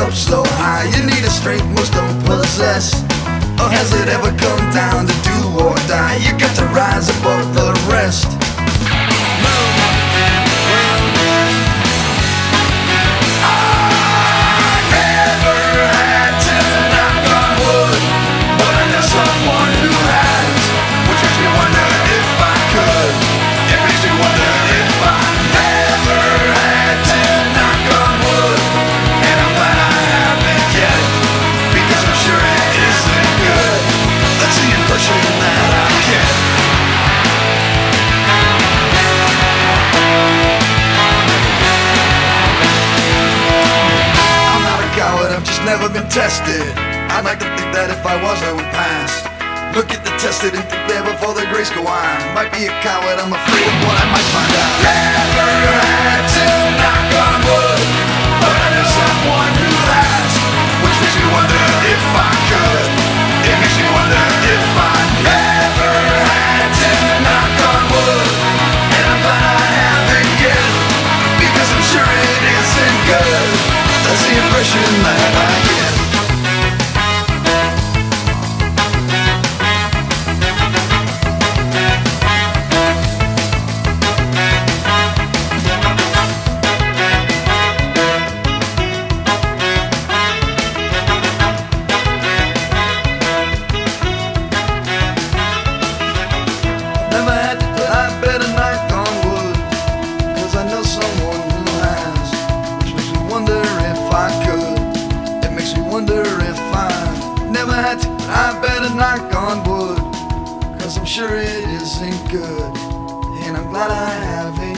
up so high, you need a strength most don't possess. Or has it ever come down to do or die? You got to rise above the rest. Never been tested. I'd like to think that if I was, I would pass. Look at the tested and think there before the grace go on. Might be a coward, I'm afraid of what I might find out. Never had to knock on wood, but I know someone who has, which makes me wonder if I could. It makes me wonder if I never had to knock on wood, and I'm glad I haven't yet, because I'm sure it isn't good. That's the impression that I get. Never had to lie, better knock on wood, 'cause I know someone who has, which makes me wonder if I could. It makes me wonder if I never had to. I better knock on wood, 'cause I'm sure it isn't good, and I'm glad I haven't.